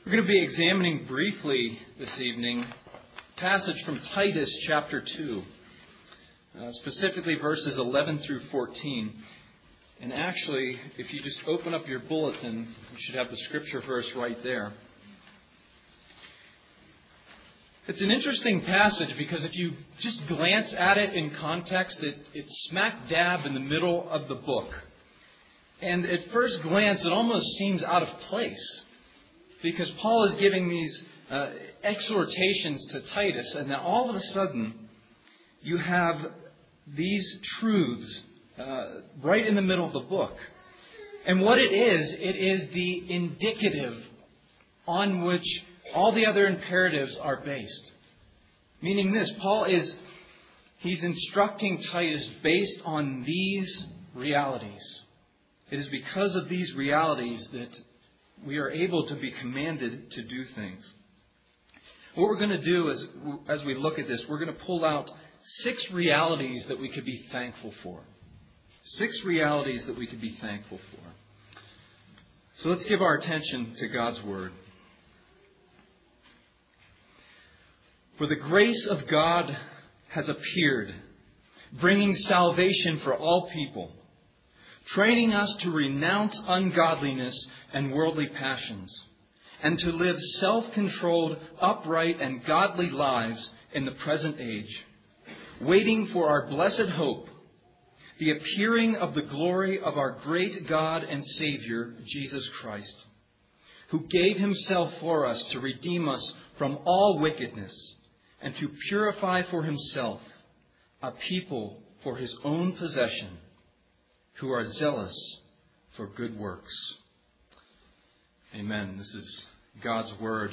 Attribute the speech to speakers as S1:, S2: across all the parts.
S1: We're going to be examining briefly this evening a passage from Titus chapter 2, specifically verses 11 through 14. And actually, if you just open up your bulletin, you should have the scripture verse right there. It's an interesting passage because if you just glance at it in context, it's smack dab in the middle of the book. And at first glance, it almost seems out of place, because Paul is giving these exhortations to Titus, and now all of a sudden you have these truths right in the middle of the book. And what it is the indicative on which all the other imperatives are based. Meaning this, he's instructing Titus based on these realities. It is because of these realities that we are able to be commanded to do things. What we're going to do is, as we look at this, we're going to pull out 6 realities that we could be thankful for. 6 realities that we could be thankful for. So let's give our attention to God's Word. For the grace of God has appeared, bringing salvation for all people, training us to renounce ungodliness and worldly passions, and to live self-controlled, upright, and godly lives in the present age, waiting for our blessed hope, the appearing of the glory of our great God and Savior, Jesus Christ, who gave Himself for us to redeem us from all wickedness and to purify for Himself a people for His own possession, who are zealous for good works. Amen. This is God's Word.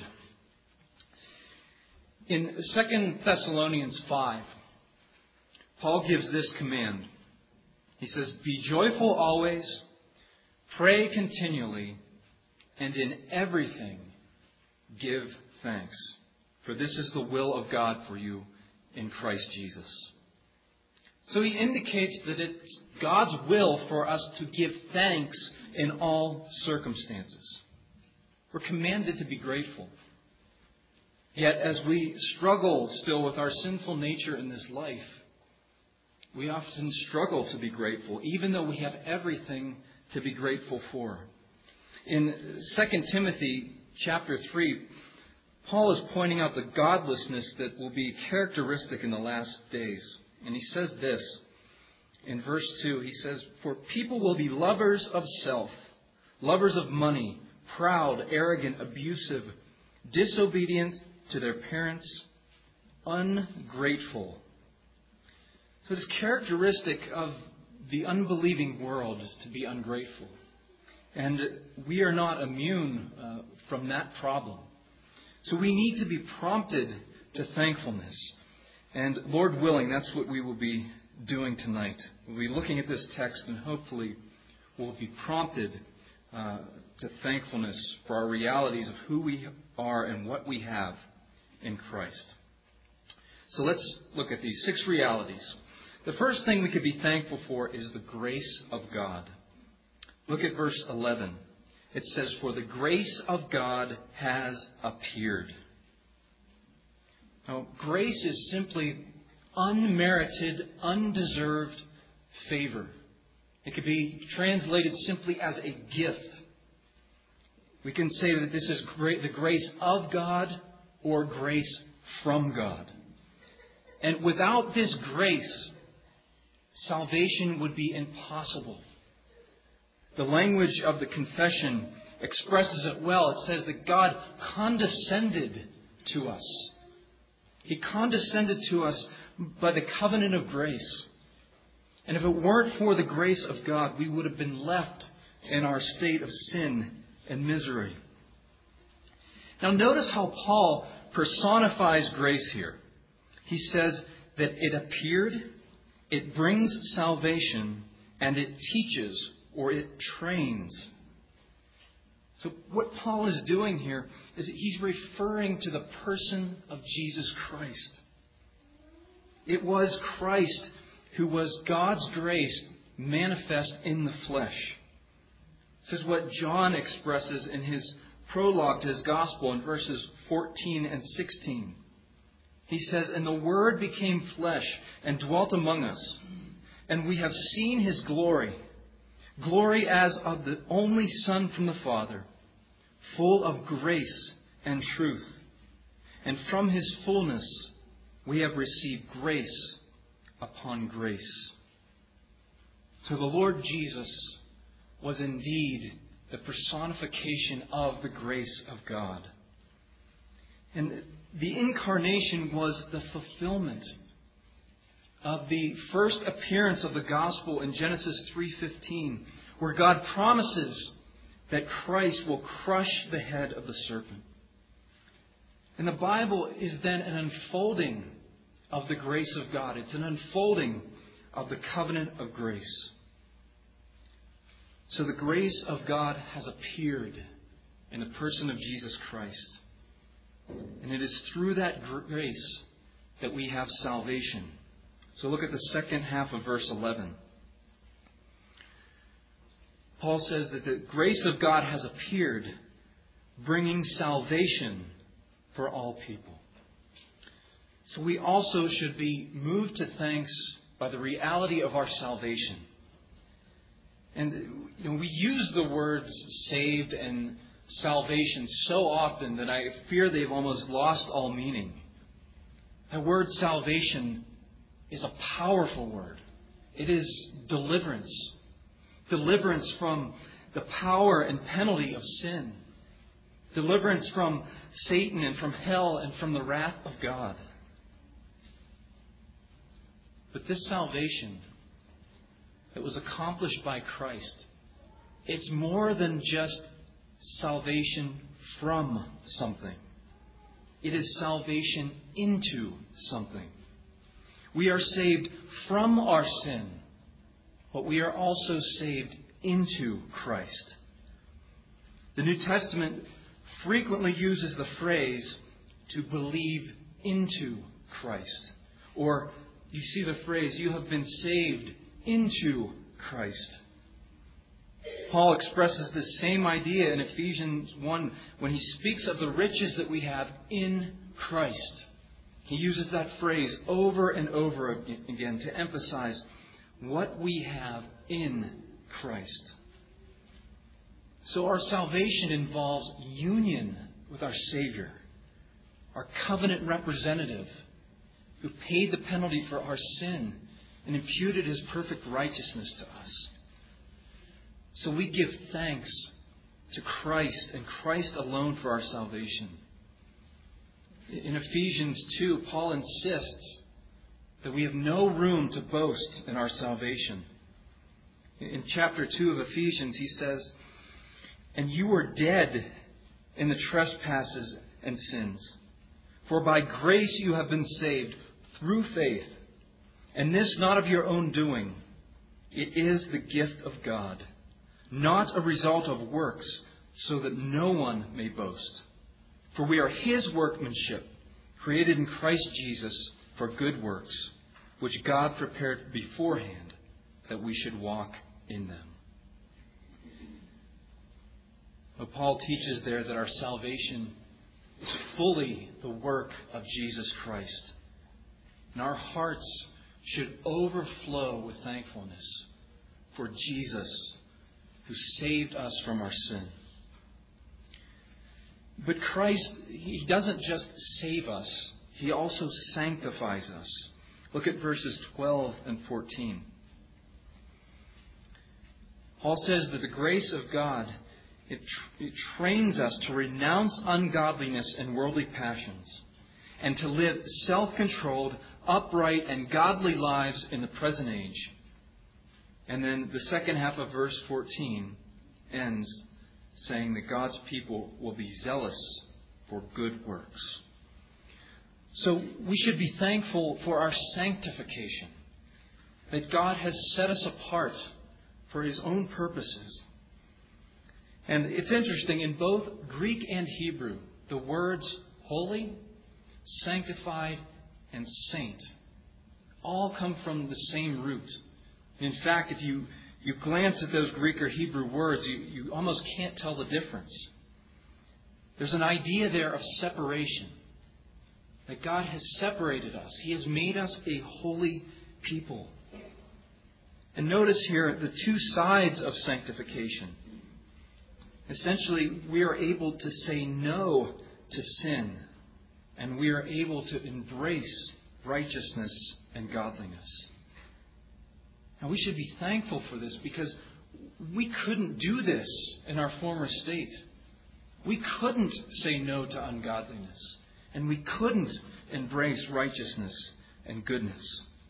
S1: In 2 Thessalonians 5, Paul gives this command. He says, "Be joyful always, pray continually, and in everything give thanks. For this is the will of God for you in Christ Jesus." So he indicates that it's God's will for us to give thanks in all circumstances. We're commanded to be grateful. Yet as we struggle still with our sinful nature in this life, we often struggle to be grateful, even though we have everything to be grateful for. In 2 Timothy chapter 3, Paul is pointing out the godlessness that will be characteristic in the last days. And he says this in verse 2. He says, "For people will be lovers of self, lovers of money, proud, arrogant, abusive, disobedient to their parents, ungrateful." So it's characteristic of the unbelieving world to be ungrateful. And we are not immune from that problem. So we need to be prompted to thankfulness. And Lord willing, that's what we will be doing tonight. We'll be looking at this text, and hopefully we'll be prompted to thankfulness for our realities of who we are and what we have in Christ. So let's look at these 6 realities. The first thing we could be thankful for is the grace of God. Look at verse 11. It says, "For the grace of God has appeared." Now, grace is simply unmerited, undeserved favor. It could be translated simply as a gift. We can say that this is the grace of God or grace from God. And without this grace, salvation would be impossible. The language of the confession expresses it well. It says that God condescended to us. He condescended to us by the covenant of grace. And if it weren't for the grace of God, we would have been left in our state of sin and misery. Now notice how Paul personifies grace here. He says that it appeared, it brings salvation, and it teaches or it trains. So what Paul is doing here is that he's referring to the person of Jesus Christ. It was Christ who was God's grace manifest in the flesh. This is what John expresses in his prologue to his gospel in verses 14 and 16. He says, "And the Word became flesh and dwelt among us, and we have seen his glory, glory as of the only Son from the Father, full of grace and truth. And from his fullness we have received grace upon grace." So the Lord Jesus was indeed the personification of the grace of God. And the incarnation was the fulfillment of the first appearance of the gospel in Genesis 3:15, where God promises that Christ will crush the head of the serpent. And the Bible is then an unfolding of the grace of God. It's an unfolding of the covenant of grace. So the grace of God has appeared in the person of Jesus Christ. And it is through that grace that we have salvation. So look at the second half of verse 11. Paul says that the grace of God has appeared, bringing salvation for all people. So we also should be moved to thanks by the reality of our salvation. And we use the words saved and salvation so often that I fear they've almost lost all meaning. The word salvation is a powerful word. It is deliverance. Deliverance from the power and penalty of sin. Deliverance from Satan and from hell and from the wrath of God. But this salvation that was accomplished by Christ, it's more than just salvation from something. It is salvation into something. We are saved from our sin, but we are also saved into Christ. The New Testament frequently uses the phrase to believe into Christ. Or you see the phrase, you have been saved into Christ. Paul expresses this same idea in Ephesians 1 when he speaks of the riches that we have in Christ. He uses that phrase over and over again to emphasize what we have in Christ. So our salvation involves union with our Savior, our covenant representative, who paid the penalty for our sin and imputed his perfect righteousness to us. So we give thanks to Christ and Christ alone for our salvation. In Ephesians 2, Paul insists that we have no room to boast in our salvation. In chapter 2 of Ephesians, he says, "And you were dead in the trespasses and sins. For by grace you have been saved through faith. And this not of your own doing. It is the gift of God, not a result of works, so that no one may boast. For we are his workmanship, created in Christ Jesus for good works, which God prepared beforehand that we should walk in them." But Paul teaches there that our salvation is fully the work of Jesus Christ. And our hearts should overflow with thankfulness for Jesus, who saved us from our sin. But Christ, he doesn't just save us, he also sanctifies us. Look at verses 12 and 14. Paul says that the grace of God, it trains us to renounce ungodliness and worldly passions, and to live self-controlled, upright, and godly lives in the present age. And then the second half of verse 14 ends saying that God's people will be zealous for good works. So we should be thankful for our sanctification, that God has set us apart for his own purposes. And it's interesting, in both Greek and Hebrew, the words holy, sanctified, and saint all come from the same root. In fact, if you glance at those Greek or Hebrew words, you almost can't tell the difference. There's an idea there of separation. That God has separated us. He has made us a holy people. And notice here the two sides of sanctification. Essentially, we are able to say no to sin. And we are able to embrace righteousness and godliness. And we should be thankful for this because we couldn't do this in our former state. We couldn't say no to ungodliness. And we couldn't embrace righteousness and goodness.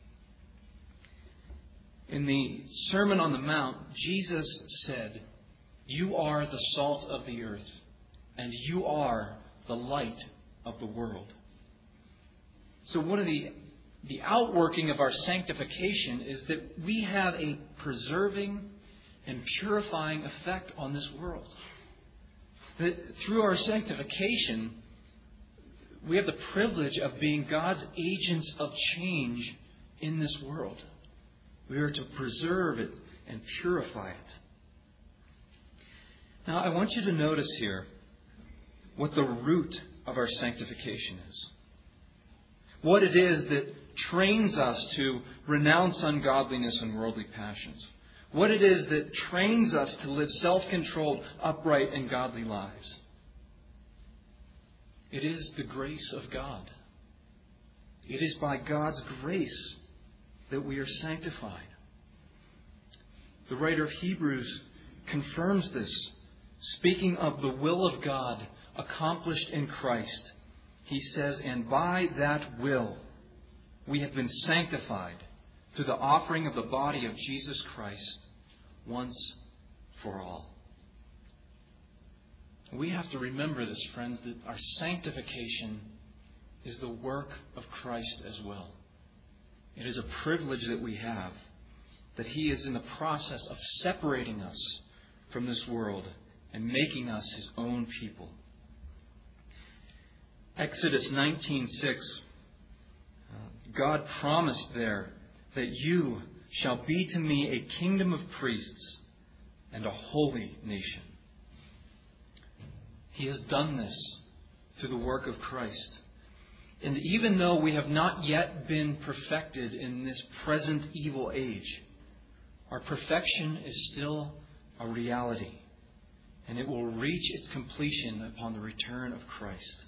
S1: In the Sermon on the Mount, Jesus said, "You are the salt of the earth, and you are the light of the world." So one of the outworking of our sanctification is that we have a preserving and purifying effect on this world. That through our sanctification, we have the privilege of being God's agents of change in this world. We are to preserve it and purify it. Now, I want you to notice here what the root of our sanctification is. What it is that trains us to renounce ungodliness and worldly passions. What it is that trains us to live self-controlled, upright, and godly lives. It is the grace of God. It is by God's grace that we are sanctified. The writer of Hebrews confirms this, speaking of the will of God accomplished in Christ. He says, "And by that will we have been sanctified through the offering of the body of Jesus Christ once for all." We have to remember this, friends, that our sanctification is the work of Christ as well. It is a privilege that we have, that He is in the process of separating us from this world and making us His own people. Exodus 19:6, God promised there that you shall be to me a kingdom of priests and a holy nation. He has done this through the work of Christ. And even though we have not yet been perfected in this present evil age, our perfection is still a reality. And it will reach its completion upon the return of Christ.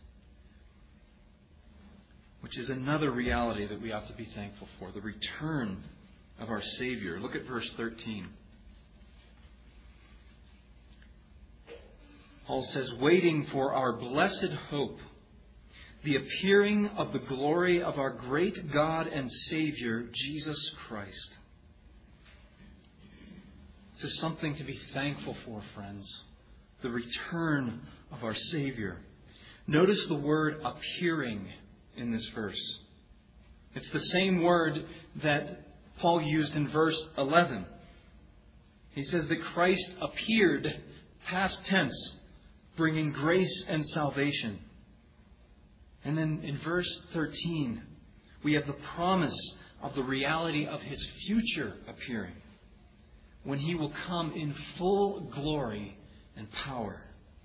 S1: Which is another reality that we ought to be thankful for. The return of our Savior. Look at verse 13. Paul says, "Waiting for our blessed hope, the appearing of the glory of our great God and Savior, Jesus Christ." This is something to be thankful for, friends. The return of our Savior. Notice the word appearing in this verse. It's the same word that Paul used in verse 11. He says that Christ appeared, past tense, bringing grace and salvation. And then in verse 13, we have the promise of the reality of His future appearing, when He will come in full glory and power.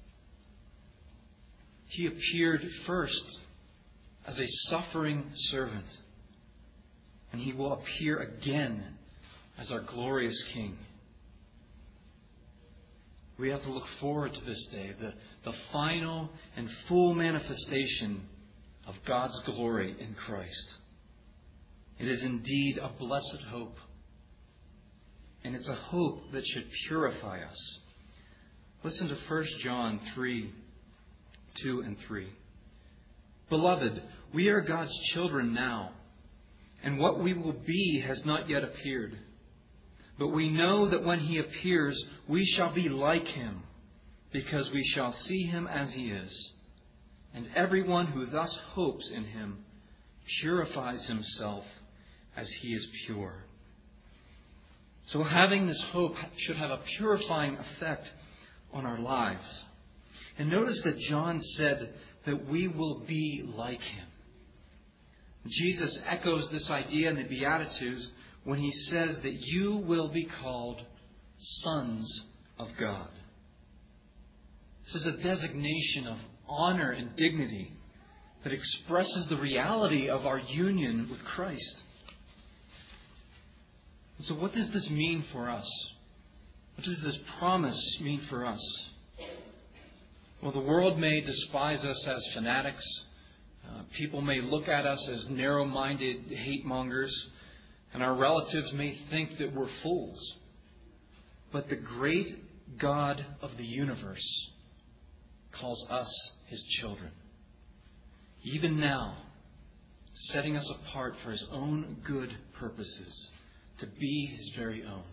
S1: He appeared first as a suffering servant, and He will appear again as our glorious King. We have to look forward to this day, the final and full manifestation of God's glory in Christ. It is indeed a blessed hope. And it's a hope that should purify us. Listen to 1 John 3:2 and 3. "Beloved, we are God's children now, and what we will be has not yet appeared. But we know that when He appears, we shall be like Him, because we shall see Him as He is. And everyone who thus hopes in Him purifies himself as He is pure." So having this hope should have a purifying effect on our lives. And notice that John said that we will be like Him. Jesus echoes this idea in the Beatitudes when He says that you will be called sons of God. This is a designation of honor and dignity that expresses the reality of our union with Christ. And so what does this mean for us? What does this promise mean for us? Well, the world may despise us as fanatics. People may look at us as narrow-minded hate mongers. And our relatives may think that we're fools. But the great God of the universe calls us His children. Even now, setting us apart for His own good purposes, to be His very own.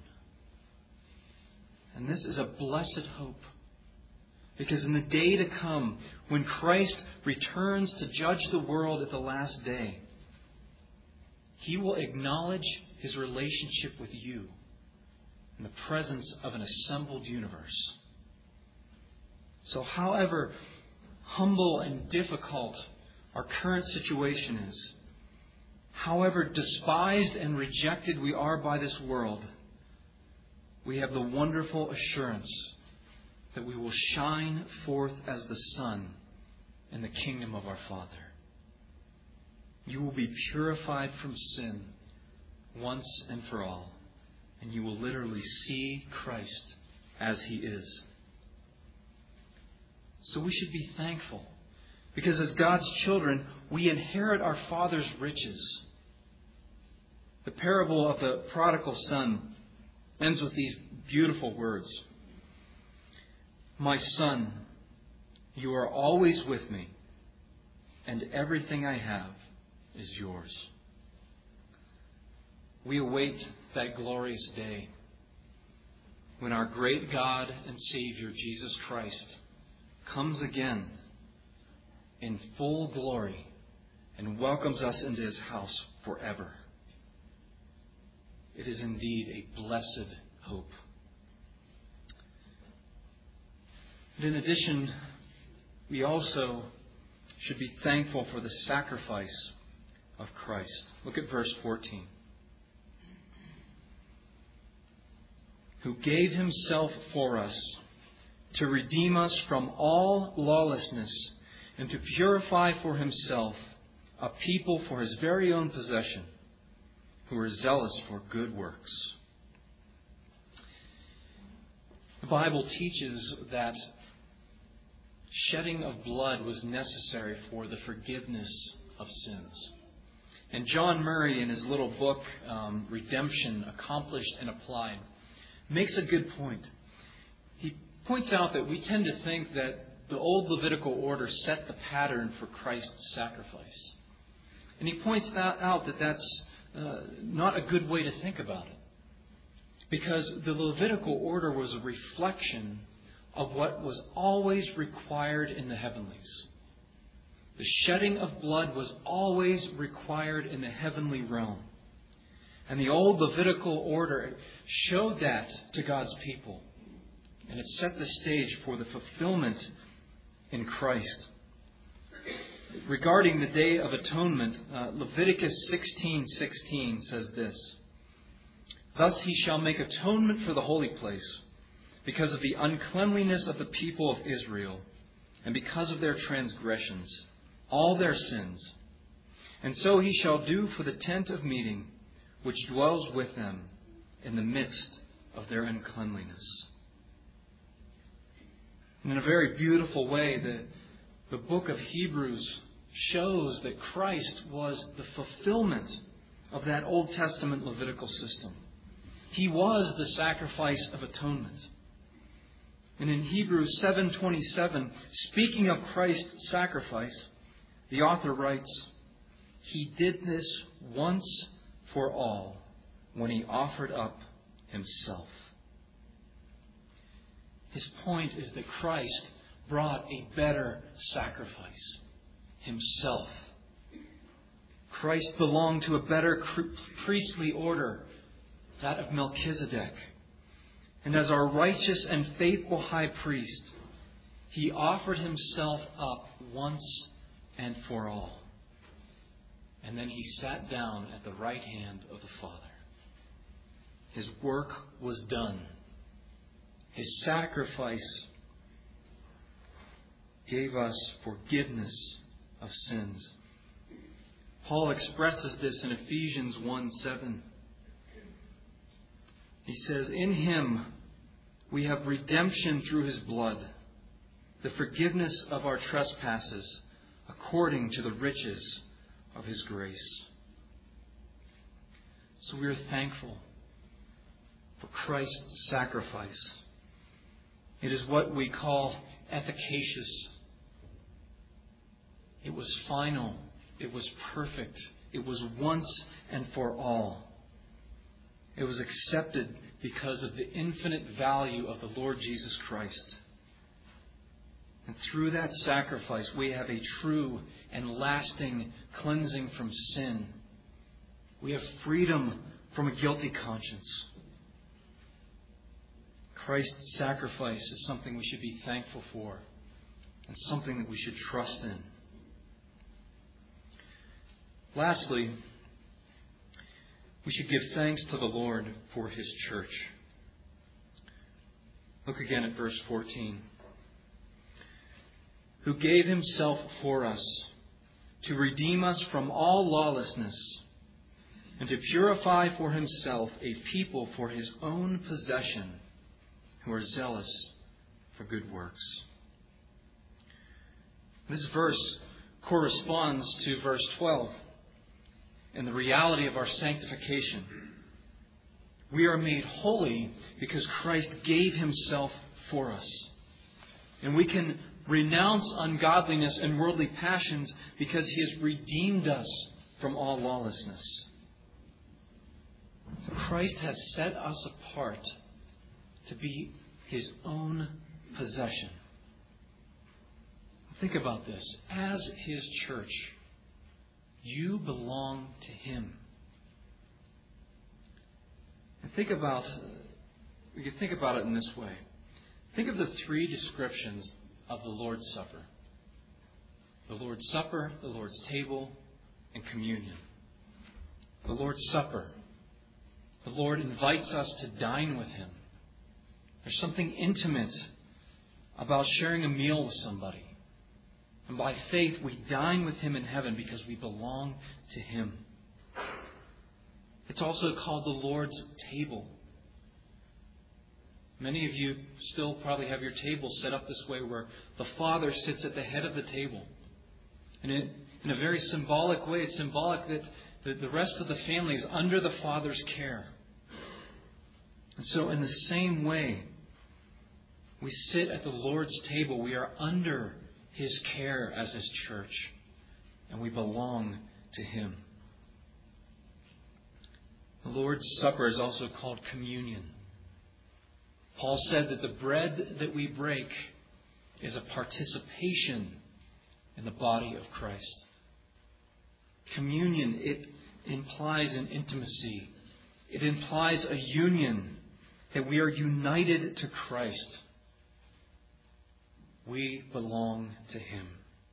S1: And this is a blessed hope. Because in the day to come, when Christ returns to judge the world at the last day, He will acknowledge His relationship with you in the presence of an assembled universe. So however humble and difficult our current situation is, however despised and rejected we are by this world, we have the wonderful assurance that we will shine forth as the sun in the kingdom of our Father. You will be purified from sin once and for all, and you will literally see Christ as He is. So we should be thankful, because as God's children, we inherit our Father's riches. The parable of the prodigal son ends with these beautiful words. My son, you are always with me, and everything I have is yours. We await that glorious day when our great God and Savior, Jesus Christ, comes again in full glory and welcomes us into His house forever. It is indeed a blessed hope. And in addition, we also should be thankful for the sacrifice of Christ. Look at verse 14. Who gave Himself for us to redeem us from all lawlessness and to purify for Himself a people for His very own possession, who are zealous for good works. The Bible teaches that shedding of blood was necessary for the forgiveness of sins. And John Murray, in his little book, Redemption, Accomplished and Applied, makes a good point. He points out that we tend to think that the old Levitical order set the pattern for Christ's sacrifice. And he points out that that's not a good way to think about it. Because the Levitical order was a reflection of what was always required in the heavenlies. The shedding of blood was always required in the heavenly realm. And the old Levitical order showed that to God's people. And it set the stage for the fulfillment in Christ. Regarding the Day of Atonement, Leviticus 16:16 says this. Thus He shall make atonement for the holy place, because of the uncleanliness of the people of Israel, and because of their transgressions, all their sins. And so He shall do for the tent of meeting, which dwells with them in the midst of their uncleanliness. And in a very beautiful way, the book of Hebrews shows that Christ was the fulfillment of that Old Testament Levitical system. He was the sacrifice of atonement. And in Hebrews 7:27, speaking of Christ's sacrifice, the author writes, He did this once for all when He offered up Himself. His point is that Christ brought a better sacrifice, Himself. Christ belonged to a better priestly order, that of Melchizedek. And as our righteous and faithful high priest, He offered Himself up once and for all. And then He sat down at the right hand of the Father. His work was done. His sacrifice gave us forgiveness of sins. Paul expresses this in Ephesians 1:7. He says, "In Him we have redemption through His blood, the forgiveness of our trespasses, according to the riches of His grace." So we are thankful for Christ's sacrifice. It is what we call efficacious. It was final. It was perfect. It was once and for all. It was accepted because of the infinite value of the Lord Jesus Christ. And through that sacrifice, we have a true and lasting cleansing from sin. We have freedom from a guilty conscience. Christ's sacrifice is something we should be thankful for and something that we should trust in. Lastly, we should give thanks to the Lord for His church. Look again at verse 14. "Who gave Himself for us to redeem us from all lawlessness and to purify for Himself a people for His own possession who are zealous for good works." This verse corresponds to verse 12 and the reality of our sanctification. We are made holy because Christ gave Himself for us. And we can renounce ungodliness and worldly passions because He has redeemed us from all lawlessness. So Christ has set us apart to be His own possession. Think about this. As His church, you belong to Him. And we can think about it in this way. Think of the three descriptions of the Lord's Supper. The Lord's Supper, the Lord's table, and communion. The Lord's Supper. The Lord invites us to dine with Him. There's something intimate about sharing a meal with somebody. And by faith, we dine with Him in heaven because we belong to Him. It's also called the Lord's table. Many of you still probably have your table set up this way where the Father sits at the head of the table. And in a very symbolic way, it's symbolic that the rest of the family is under the Father's care. And so in the same way, we sit at the Lord's table. We are under His care as His church. And we belong to Him. The Lord's Supper is also called communion. Paul said that the bread that we break is a participation in the body of Christ. Communion, it implies an intimacy. It implies a union, that we are united to Christ. We belong to Him.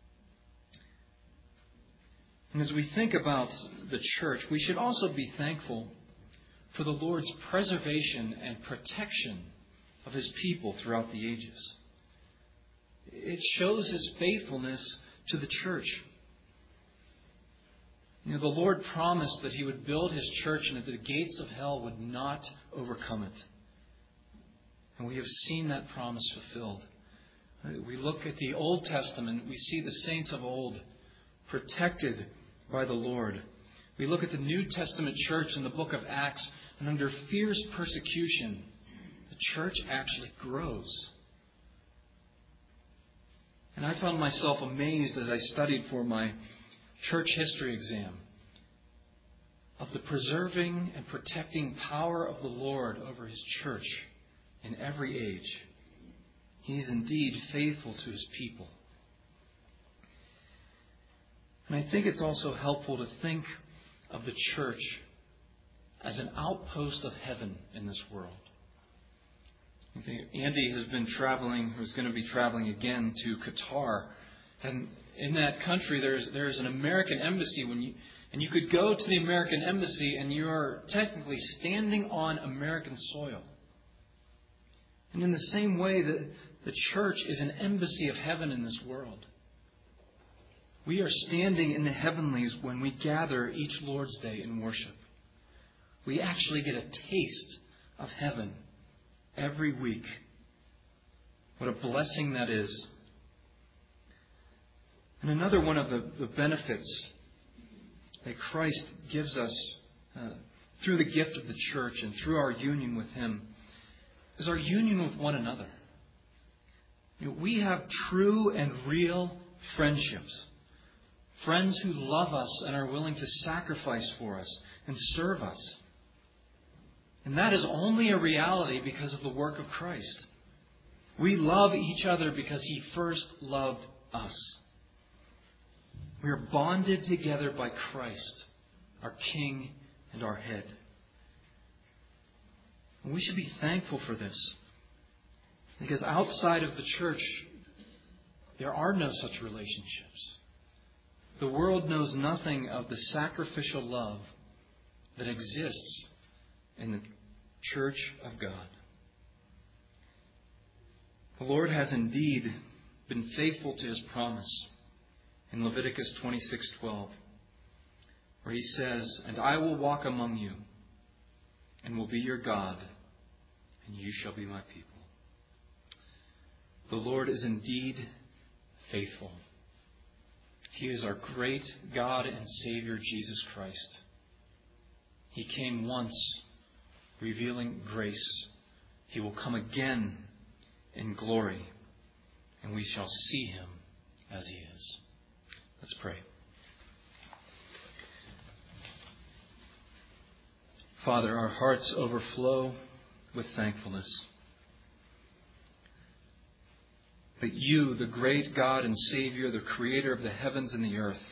S1: And as we think about the church, we should also be thankful for the Lord's preservation and protection of His people throughout the ages. It shows His faithfulness to the church. The Lord promised that He would build His church and that the gates of hell would not overcome it. And we have seen that promise fulfilled. We look at the Old Testament, we see the saints of old protected by the Lord. We look at the New Testament church in the book of Acts, and under fierce persecution, the church actually grows. And I found myself amazed as I studied for my church history exam of the preserving and protecting power of the Lord over His church in every age. He is indeed faithful to His people. And I think it's also helpful to think of the church as an outpost of heaven in this world. Andy has been traveling, or is going to be traveling again to Qatar. And in that country, there's an American embassy. And you could go to the American embassy and you are technically standing on American soil. And in the same way, the The church is an embassy of heaven in this world. We are standing in the heavenlies when we gather each Lord's Day in worship. We actually get a taste of heaven every week. What a blessing that is. And another one of the benefits that Christ gives us through the gift of the church and through our union with Him is our union with one another. We have true and real friendships. Friends who love us and are willing to sacrifice for us and serve us. And that is only a reality because of the work of Christ. We love each other because He first loved us. We are bonded together by Christ, our King and our Head. And we should be thankful for this. Because outside of the church, there are no such relationships. The world knows nothing of the sacrificial love that exists in the church of God. The Lord has indeed been faithful to His promise in Leviticus 26:12, where He says, "And I will walk among you, and will be your God, and you shall be my people." The Lord is indeed faithful. He is our great God and Savior, Jesus Christ. He came once, revealing grace. He will come again in glory, and we shall see Him as He is. Let's pray. Father, our hearts overflow with thankfulness that You, the great God and Savior, the Creator of the heavens and the earth,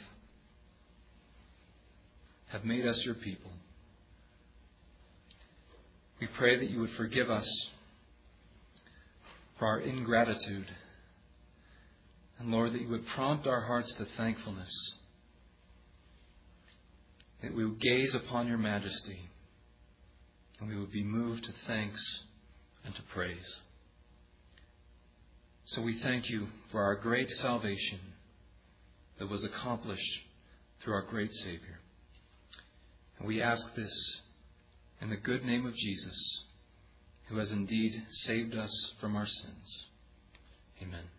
S1: have made us Your people. We pray that You would forgive us for our ingratitude. And Lord, that You would prompt our hearts to thankfulness. That we would gaze upon Your majesty. And we would be moved to thanks and to praise. So we thank You for our great salvation that was accomplished through our great Savior. And we ask this in the good name of Jesus, who has indeed saved us from our sins. Amen.